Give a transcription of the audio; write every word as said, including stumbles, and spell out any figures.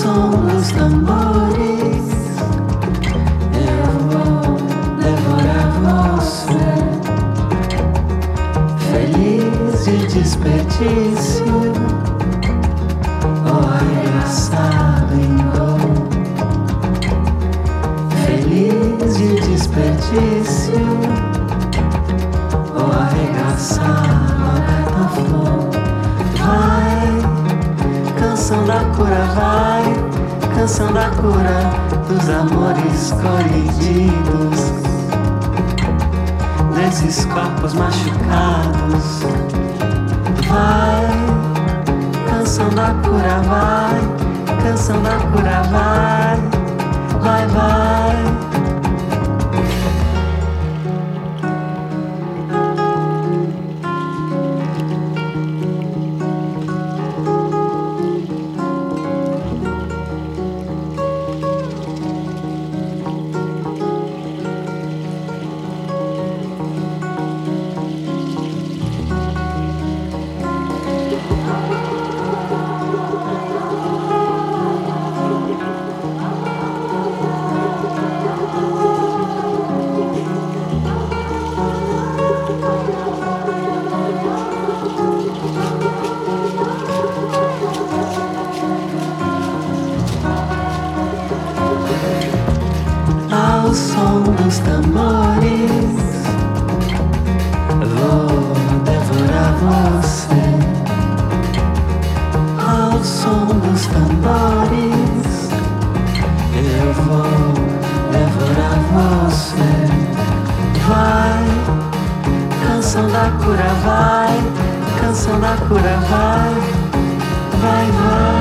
som dos tambores, eu vou devorar você. Feliz de desperdício, ou arregaçado em dor. Feliz de desperdício, ou arregaçado aberto à flor. Vai, canção da cura, vai, canção da cura dos amores colididos, desses corpos machucados. Vai, canção da cura, vai, canção da cura, vai, vai, vai. Ao som dos tambores, vou devorar você. Ao som dos tambores, eu vou devorar você. Vai, canção da cura, vai, canção da cura, vai, vai, vai.